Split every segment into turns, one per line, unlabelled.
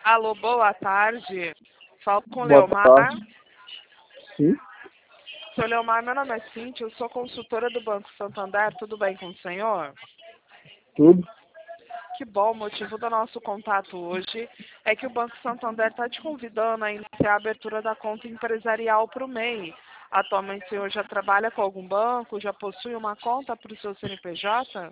Alô, boa tarde. Falo com o
Boa
Leomar.
tarde. Sim,
Seu Leomar, meu nome é Cíntia, eu sou consultora do Banco Santander. Tudo bem com o senhor?
tudo.
Que bom, o motivo do nosso contato hoje é que o Banco Santander está te convidando a iniciar a abertura da conta empresarial para o MEI. Atualmente o senhor já trabalha com algum banco, já possui uma conta para o seu CNPJ?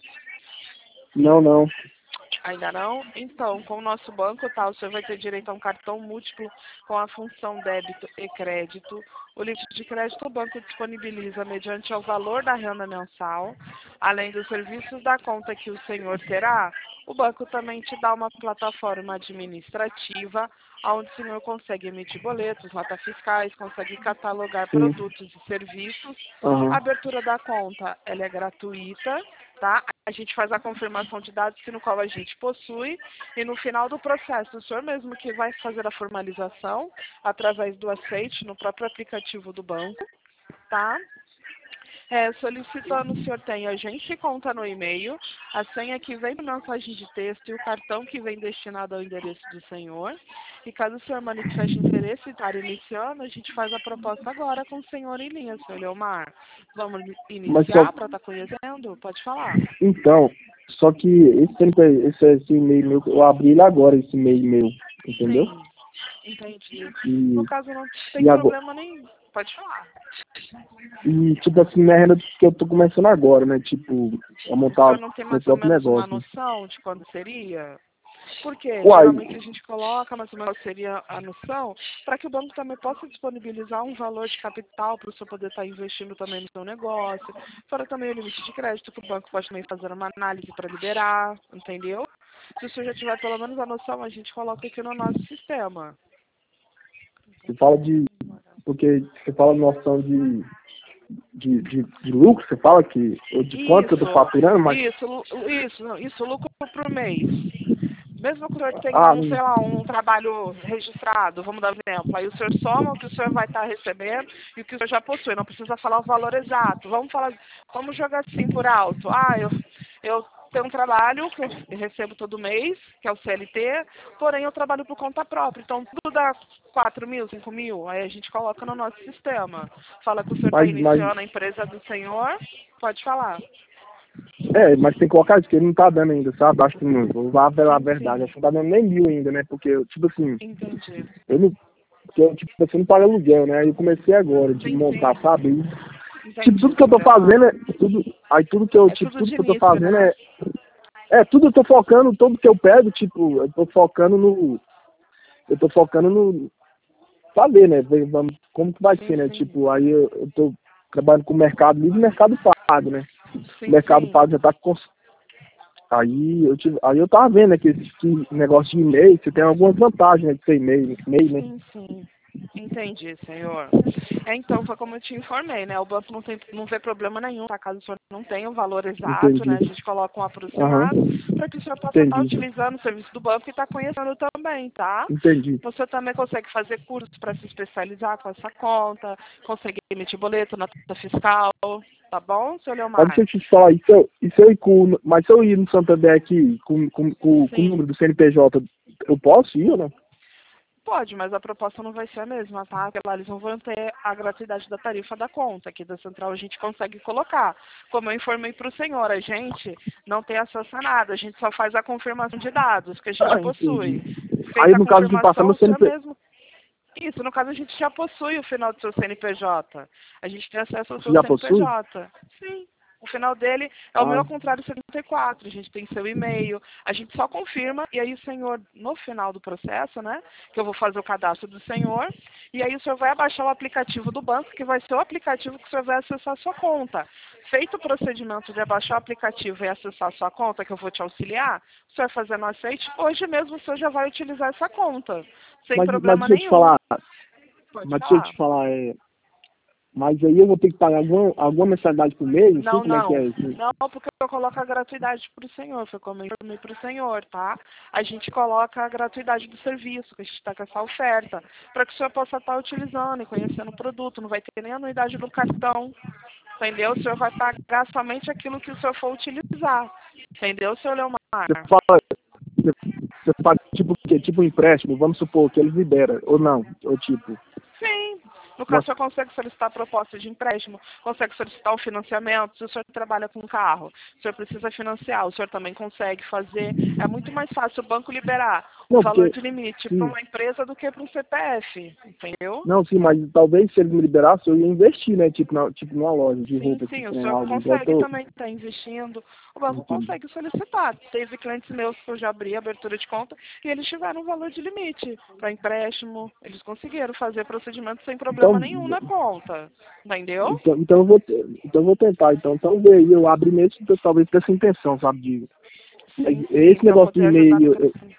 Não.
Ainda não? Então, com o nosso banco, tá, o senhor vai ter direito a um cartão múltiplo com a função débito e crédito. O limite de crédito o banco disponibiliza mediante o valor da renda mensal. Além dos serviços da conta que o senhor terá, o banco também te dá uma plataforma administrativa onde o senhor consegue emitir boletos, notas fiscais, consegue catalogar
Sim.
produtos e serviços. A
Aham.
abertura da conta, ela é gratuita, tá? A gente faz a confirmação de dados no qual a gente possui e no final do processo, o senhor mesmo que vai fazer a formalização através do aceite no próprio aplicativo do banco, tá? Solicitando, o senhor tem agente e conta no e-mail, a senha que vem na mensagem de texto e o cartão que vem destinado ao endereço do senhor. E caso o senhor manifeste interesse em estar iniciando, a gente faz a proposta agora com o senhor em linha, senhor Leomar. Vamos
Mas só,
iniciar para estar conhecendo? Pode falar.
então, só que esse e-mail meu, eu abri ele agora, esse e-mail meu, entendeu?
Sim, entendi. No
E,
caso, não tem
e agora,
problema nenhum. Pode falar.
e tipo assim, minha renda que eu tô começando agora, né? Tipo, a
O senhor
montar
não tem
meu
mais ou
próprio
menos uma
negócio.
noção de quando seria? Porque
Uai,
geralmente a gente coloca mais ou menos qual seria a noção para que o banco também possa disponibilizar um valor de capital para o senhor poder estar investindo também no seu negócio. Fora também o limite de crédito que o banco pode também fazer uma análise para liberar, entendeu? Se o senhor já tiver pelo menos a noção, a gente coloca aqui no nosso sistema.
você fala de, porque você fala noção de lucro, você fala que, ou de quanto que eu tô faturando, mas,
Isso, lucro por mês. Mesmo que o senhor tenha
ah,
um, sei lá, um trabalho registrado, vamos dar um exemplo, aí o senhor soma o que o senhor vai estar recebendo e o que o senhor já possui, não precisa falar o valor exato. Vamos jogar assim por alto. Eu tenho um trabalho que eu recebo todo mês, que é o CLT, porém eu trabalho por conta própria, então tudo dá 4 mil, 5 mil, aí a gente coloca no nosso sistema. Fala que o senhor está
mas
iniciando a empresa do senhor, pode falar.
mas tem que colocar isso, que ele não tá dando ainda, sabe? Acho que não, vou falar a
Sim,
verdade,
sim,
acho que não tá dando nem 1.000 ainda, né? Porque, tipo assim,
entendi.
eu não, porque eu, tipo assim, não pago aluguel, né? Aí eu comecei agora de
Sim,
montar,
sim,
sabe? E, tipo,
entendi,
tudo que eu
seu
tô
Leomar.
fazendo aí
É tudo
tudo
de
que eu tô
início,
fazendo
né?
tudo eu tô focando, tudo que eu pego, tipo, eu tô focando no, saber, né? Vamos, como que vai
Sim,
ser, né?
sim.
Tipo, aí eu tô trabalhando com o Mercado Livre e Mercado Pago, né? O
Sim,
Mercado
sim.
Pago já tá com. Aí eu tava vendo, né, que esse negócio de e-mail, você tem algumas vantagens, né, de ser e-mail, né?
Sim, sim. Entendi, senhor. Então, foi como eu te informei, né? O banco não vê problema nenhum, tá? Caso o senhor não tenha o valor exato, né?
Entendi.
A gente coloca um
Aham.
aproximado para que o senhor possa estar
Entendi.
utilizando o serviço do banco e estar conhecendo também, tá?
Entendi.
Você também consegue fazer cursos para se especializar com essa conta, consegue emitir boleto, nota fiscal, tá bom, seu
Mas
Leomar?
deixa eu te falar, mas se eu ir no Santander aqui com o
Sim.
número do CNPJ, eu posso ir ou não?
Pode, mas a proposta não vai ser a mesma, tá? Porque lá eles não vão ter a gratuidade da tarifa da conta. Aqui da Central a gente consegue colocar. Como eu informei para o senhor, a gente não tem acesso a nada. A gente só faz a confirmação de dados que a gente
Ah, entendi.
possui.
Aí
Feita a
no caso de passar
confirmação,
meu
o senhor
CNPJ,
mesmo... Isso, no caso a gente já possui o final do seu CNPJ. A gente tem acesso ao
você
seu
já possui?
CNPJ. Sim. O final dele é o meu
Ah,
ao contrário 74. A gente tem seu e-mail, a gente só confirma e aí o senhor, no final do processo, né, que eu vou fazer o cadastro do senhor, e aí o senhor vai abaixar o aplicativo do banco, que vai ser o aplicativo que o senhor vai acessar a sua conta. Feito o procedimento de abaixar o aplicativo e acessar a sua conta, que eu vou te auxiliar, o senhor fazendo o aceite, hoje mesmo o senhor já vai utilizar essa conta, sem
mas
problema
deixa eu te
nenhum.
falar,
Pode
mas deixa eu
falar.
te falar, mas aí eu vou ter que pagar alguma mensalidade por mês, assim,
Não,
como é que
não.
é isso?
Não, porque eu coloco a gratuidade para o senhor, foi como eu informei para o senhor, tá? A gente coloca a gratuidade do serviço, que a gente está com essa oferta, para que o senhor possa estar utilizando e conhecendo o produto, não vai ter nem anuidade do cartão, entendeu? O senhor vai pagar somente aquilo que o senhor for utilizar, entendeu, senhor Leomar?
Você fala, Você paga tipo o quê? Tipo um empréstimo, vamos supor que eles liberam, ou não, ou tipo.
Sim. No caso, o senhor consegue solicitar a proposta de empréstimo, consegue solicitar o financiamento. Se o senhor trabalha com carro, o senhor precisa financiar, o senhor também consegue fazer. É muito mais fácil o banco liberar o
Não,
valor
porque.
de limite para
Sim.
uma empresa do que para um CPF, entendeu?
Não, sim, mas talvez se eles me liberassem, eu ia investir, né? Tipo numa loja de
Sim,
roupa,
sim, o
né?
senhor
Algo igual eu
consegue
tô.
também estar investindo, o banco
Entendi.
consegue solicitar. Teve clientes meus que eu já abri a abertura de conta e eles tiveram um valor de limite para empréstimo, eles conseguiram fazer procedimento sem problema
Então,
nenhum na conta, entendeu?
então eu vou tentar, então ver aí, eu abro mesmo, talvez com essa intenção, sabe? Mas
Sim, sim,
esse
para
negócio do
poder ajudar no
e-mail,
crescimento.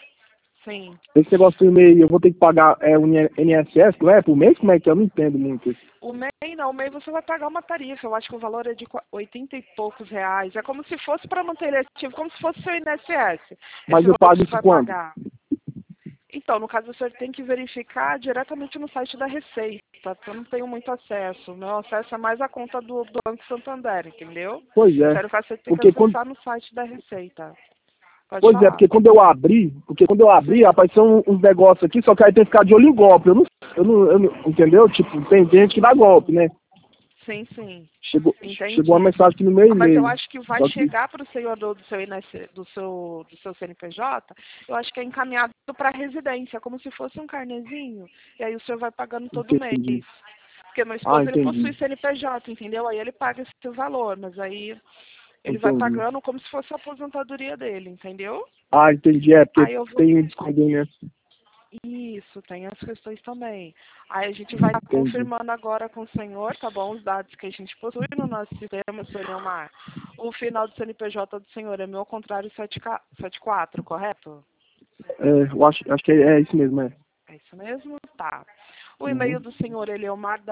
Sim.
esse negócio do e-mail, eu vou ter que pagar o INSS, não é? Por mês? Como é que é? Eu não entendo muito isso.
O MEI não, o MEI você vai pagar uma tarifa, eu acho que o valor é de 80 e poucos reais. É como se fosse para manter ele ativo, como se fosse seu INSS.
Mas
Esse
eu
valor que
pago
você
isso
vai
quando?
pagar. Então, no caso, você tem que verificar diretamente no site da Receita, porque eu não tenho muito acesso. O meu acesso é mais a conta do Banco Santander, entendeu?
Pois é.
Sério, você tem que
Porque quando,
acessar no site da Receita. Pode
pois é,
falar.
porque quando eu abri,
Sim,
apareceu uns negócios aqui, só que aí tem que ficar de olho em golpe. Entendeu? Tipo, tem gente que dá golpe, né?
sim, sim.
Chegou uma
Entendi.
mensagem aqui no meu
Ah, mas eu
e-mail.
acho que vai
Só que,
chegar para o senhor do seu INSS, do seu CNPJ, eu acho que é encaminhado para a residência, como se fosse um carnezinho. E aí o senhor vai pagando todo mês.
entendi.
Porque meu
Ah,
esposo, ele
entendi.
possui CNPJ, entendeu? Aí ele paga esse valor, mas aí ele vai
Entendi.
pagando como se fosse a aposentadoria dele, entendeu?
Ah, entendi. É, porque
Aí eu vou...
tem um desconveniente.
Isso, tem as questões também. Aí a gente vai estar
Entendi.
confirmando agora com o senhor, tá bom? Os dados que a gente possui no nosso sistema, senhor Leomar. O final do CNPJ do senhor é meu ao contrário 74, correto?
É, eu acho que é isso mesmo, é.
É isso mesmo? Tá. O e-mail
Uhum.
do senhor é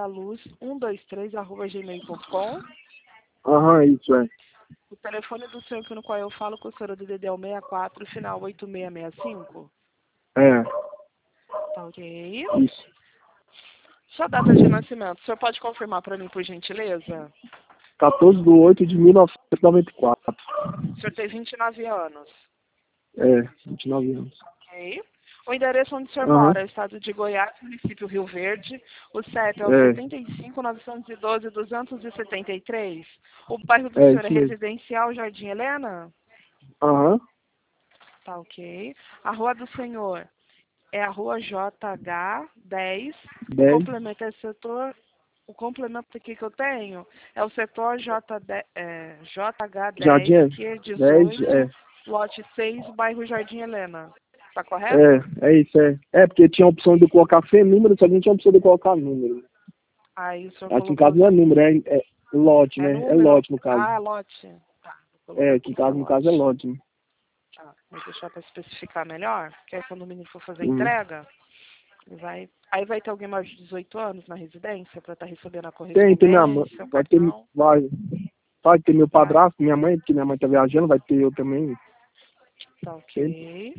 leomardaluz123@gmail.com.
Aham, isso é.
O telefone do senhor no qual eu falo com o senhor é o DDD é o 64, final 8665.
É,
Tá ok.
isso.
Sua data de nascimento, o senhor pode confirmar para mim, por gentileza?
14/8/1994.
O senhor tem 29 anos.
É, 29 anos.
Ok. O endereço onde o senhor
Aham,
mora é o estado de Goiás, município Rio Verde. O CEP é o
é,
75.912.273. O bairro do
é
senhor é
isso mesmo.
Residencial Jardim Helena?
Aham,
Tá ok. A rua do senhor é a rua JH10. O
10,
complemento é setor. O complemento aqui que eu tenho é o setor JH10,
Jardim,
que é
10,
18, lote 6, bairro Jardim Helena. Tá correto?
é isso, é. É, porque tinha a opção de colocar sem número, só que não tinha a opção de colocar número.
Aí o senhor
Aqui em
colocou
casa não é número,
assim.
é lote,
É
né? É
número?
lote no caso.
Ah, lote. Tá, vou
É,
colocar
aqui em
como se é
casa, no caso, é
lote.
lote, né?
Tá, vou deixar para especificar melhor, que aí quando o menino for fazer a
Uhum.
entrega, ele vai. Aí vai ter alguém maior de 18 anos na residência para estar recebendo a
Tem minha mãe,
correspondência, o cartão.
vai ter meu
Vai.
padrasto, minha mãe, porque minha mãe tá viajando, vai ter eu também.
Tá
Tem.
ok.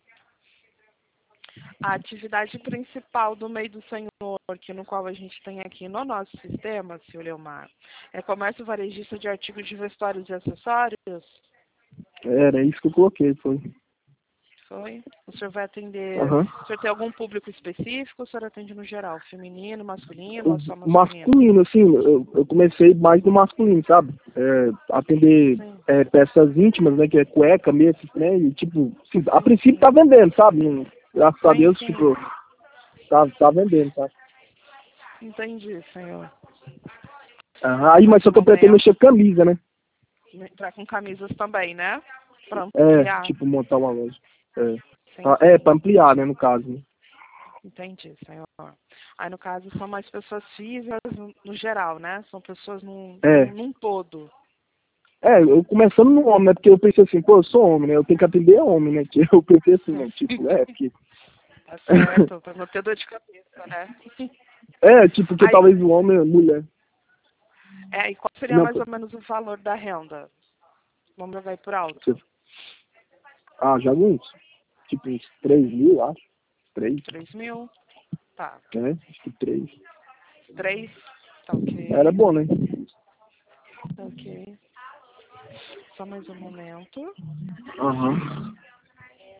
A atividade principal do meio do senhor, que no qual a gente tem aqui no nosso sistema, senhor Leomar, é comércio varejista de artigos de vestuários e acessórios?
Era isso que eu coloquei, foi.
Foi? O senhor vai atender.
Aham.
O senhor tem algum público específico ou o senhor atende no geral? Feminino, masculino ou só
O
masculino?
masculino, assim, eu comecei mais no masculino, sabe? Atender
Sim,
peças íntimas, né? Que é cueca, meia, né? E, tipo, assim, a
sim,
princípio
sim.
tá vendendo, sabe? Graças a
Sim,
Deus,
sim.
tipo, tá vendendo, sabe?
Entendi, senhor.
Aham. Aí, mas
De
só que eu pretendo
momento,
mexer com camisa, né?
entrar com camisas também, né? Para ampliar.
Tipo, montar uma loja. É.
Sim,
Pra
sim.
ampliar, né, no caso, né?
Entendi, senhor. Aí, no caso, são mais pessoas físicas no geral, né? São pessoas
É.
num todo.
Eu começando no homem, né? Porque eu pensei assim, pô, eu sou homem, né? Eu tenho que atender homem, né? Que eu pensei assim, né? Tipo, porque.
Tá certo, para não ter dor de cabeça, né?
Tipo, que
Aí,
talvez o homem, mulher.
e qual seria
Não,
mais ou menos o valor da renda? Vamos jogar aí por
você-
alto.
já alguns, tipo, uns 3.000, acho. 3,
3.000? Tá.
né? Acho que 3.
3? Tá
Era
ok.
bom, né?
Tá ok. Só mais um momento.
Aham.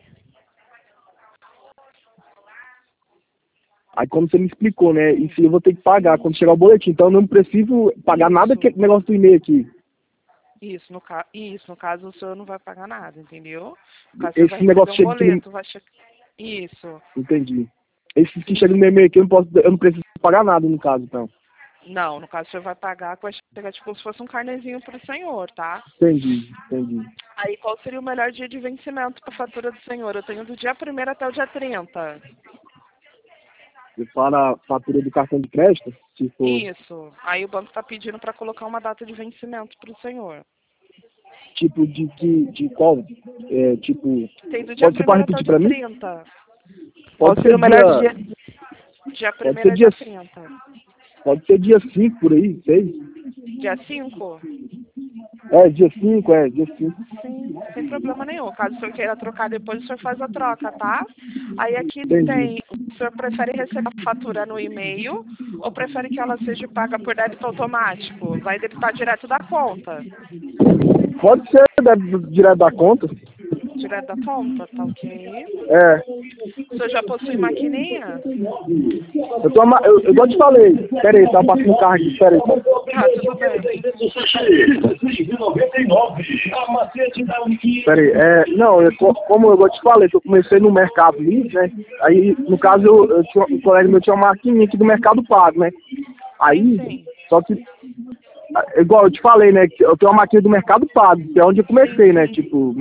Aí como você me explicou, né? Isso eu vou ter que pagar quando chegar o boletim. Então eu não preciso pagar nada que negócio do e-mail aqui.
Isso, no caso o senhor não vai pagar nada, entendeu? No caso você vai
Esse
receber
negócio
um
chega aqui
boleto, vai chegar. Isso.
Entendi. Esses que chegam no meu e-mail aqui, eu não preciso pagar nada no caso, então.
Não, no caso o senhor vai pagar, vai chegar tipo se fosse um carnezinho pro senhor, tá?
Entendi.
Aí qual seria o melhor dia de vencimento para a fatura do senhor? Eu tenho do dia 1º até o dia 30.
E para a fatura do cartão de crédito, se for,
Isso. Aí o banco está pedindo para colocar uma data de vencimento para o senhor.
tipo de qual? Tipo,
Tem do dia
você pode
1º até o
repetir
dia
para mim?
30. Qual
Pode
seria
ser
o melhor dia?
dia,
Dia
pode
1º
ser
é
dia,
dia 30.
pode ser dia 5 por aí, 6.
Dia 5?
Dia 5.
Sim, sem problema nenhum. Caso o senhor queira trocar depois, o senhor faz a troca, tá? Aí aqui
Entendi.
tem, o senhor prefere receber a fatura no e-mail ou prefere que ela seja paga por débito automático? Vai debitar direto da conta.
Pode ser direto da conta.
Direto da conta, tá ok?
É.
O senhor já possui maquininha?
Eu igual te falei. Pera aí, tá passando um carro aqui, pera aí.
Ah, tudo bem.
Pera aí, não, como eu te falei, que eu comecei no Mercado Livre, né? Aí, no caso, eu tinha, um colega meu tinha uma maquininha aqui do Mercado Pago, né? Aí,
Sim.
só que, igual eu te falei, né? Que eu tenho uma maquininha do Mercado Pago, que é onde eu comecei, né? Tipo,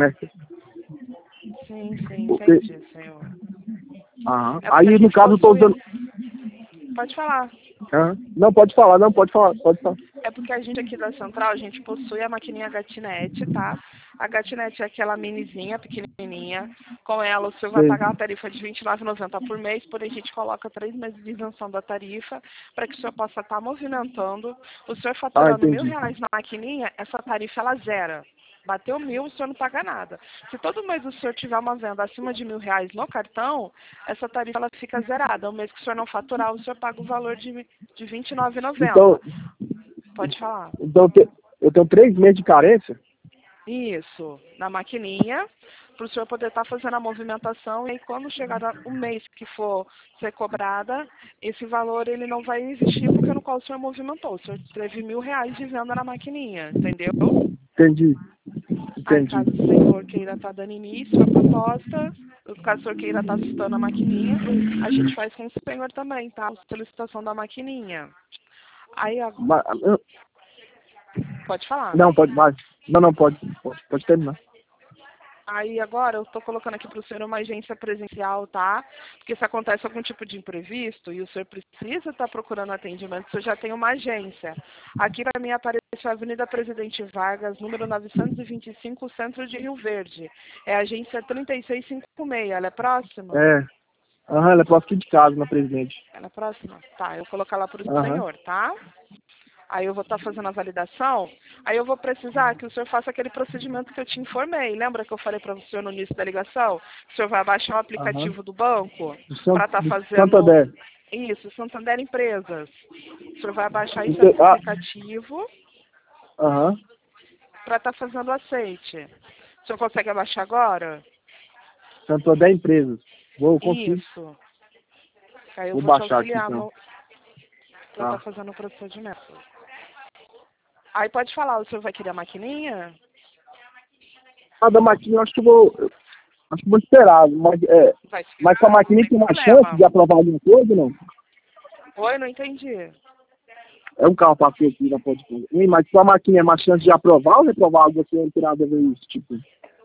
Sim, entendi, senhor.
Aham.
É porque a
Aí, no
gente
caso, eu tô
possui.
usando.
Pode falar.
Aham. Não, pode falar, não, pode falar.
É porque a gente aqui da Central, a gente possui a maquininha Gatinete, tá? A Gatinete é aquela minizinha, pequenininha. Com ela, o senhor vai
Sei.
pagar uma tarifa de R$ 29,90 por mês, porém a gente coloca 3 meses de isenção da tarifa para que o senhor possa estar movimentando. O senhor
Ah,
faturando
entendi.
R$ 1.000 na maquininha, essa tarifa ela zera. Bateu 1.000, o senhor não paga nada. Se todo mês o senhor tiver uma venda acima de R$ 1.000 no cartão, essa tarifa ela fica zerada. O mês que o senhor não faturar, o senhor paga o valor de R$ 29,90.
Então,
Pode falar.
eu tenho 3 meses de carência?
Isso, na maquininha, para o senhor poder estar fazendo a movimentação e aí quando chegar o mês que for ser cobrada, esse valor ele não vai existir porque no qual o senhor movimentou. O senhor teve R$ 1.000 de venda na maquininha, entendeu?
Entendi.
Aí
Entendi.
caso o senhor queira estar dando início à proposta, caso o senhor queira estar listando a maquininha, a gente faz com o senhor também, tá? A solicitação da maquininha. Aí,
Mas,
pode falar.
não, pode mais. Não, pode terminar.
Aí agora eu estou colocando aqui para o senhor uma agência presencial, tá? Porque se acontece algum tipo de imprevisto e o senhor precisa estar procurando atendimento, o senhor já tem uma agência. Aqui para mim aparece a Avenida Presidente Vargas, número 925, Centro de Rio Verde. É a agência 3656, ela é próxima?
Ela é próxima aqui de casa, na Presidente.
Ela é próxima? Tá, eu vou colocar lá para o
Aham.
senhor, tá? Aí eu vou estar fazendo a validação, aí eu vou precisar que o senhor faça aquele procedimento que eu te informei. Lembra que eu falei para o senhor no início da ligação? O senhor vai baixar o
Aham.
aplicativo do banco para estar
Do
fazendo
Santander.
isso, Santander Empresas. O senhor vai baixar esse
Ah,
aplicativo
aham.
para estar fazendo o aceite. O senhor consegue abaixar agora?
Santander Empresas. Vou conseguir.
Isso. Aí eu
Vou
vou te
baixar aqui,
auxiliar
então.
para estar
Tá.
fazendo o procedimento. Aí pode falar, o senhor vai querer a maquininha?
Da maquininha, eu acho que eu vou. Acho que vou esperar.
Vai
Mas com a
esperar, não
maquininha
tem
tem uma chance
problema.
de aprovar alguma coisa ou não?
Oi, não entendi.
É um carro passou aqui na ponte. Mas com a maquininha é mais chance de aprovar ou reprovar algo assim, não tem nada a ver isso, tipo.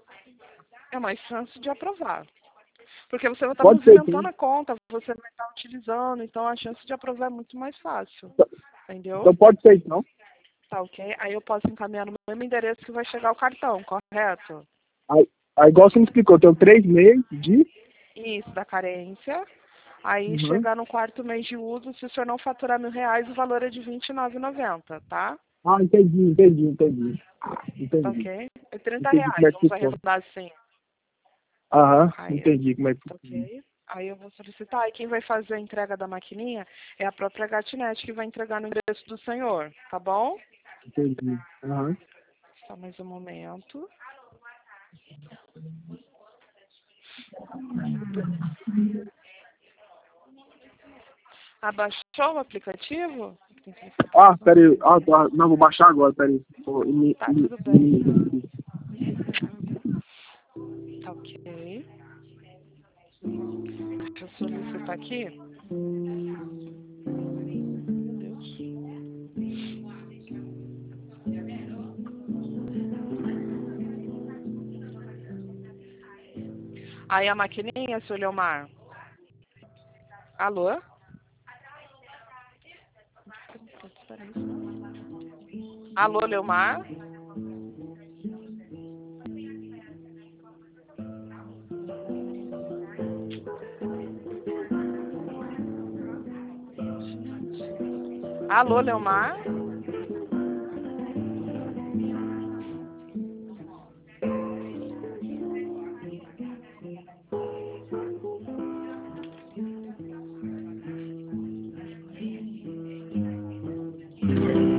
É mais chance de aprovar. Porque você vai estar
Pode ser, sim.
movimentando a conta, você vai estar utilizando, então a chance de aprovar é muito mais fácil. Entendeu?
Então pode ser, então.
Tá ok? Aí eu posso encaminhar no mesmo endereço que vai chegar o cartão, correto?
Aí igual você me explicou, eu tenho 3 meses de.
Isso, da carência. Aí
Uhum.
chegar no quarto mês de uso, se o senhor não faturar R$ 1.000, o valor é de R$ 29,90, tá?
Ah, entendi.
Tá
Entendi.
ok? É R$ 30,
Entendi como é que
vamos
funciona.
arredondar assim.
Aham,
Aí,
entendi como é que
tá
funciona.
ok? Aí eu vou solicitar. E quem vai fazer a entrega da maquininha é a própria Gatinete que vai entregar no endereço do senhor, tá bom?
Entendi. Aham.
Só mais um momento. Abaixou o aplicativo?
Ah, peraí. Ah, tá. Não, vou baixar agora, peraí.
Tá, tudo bem. Tá ok. Deixa eu solicitar aqui. Meu Deus. Aí a maquininha, seu Leomar. Alô? Alô, Leomar? Alô, Leomar?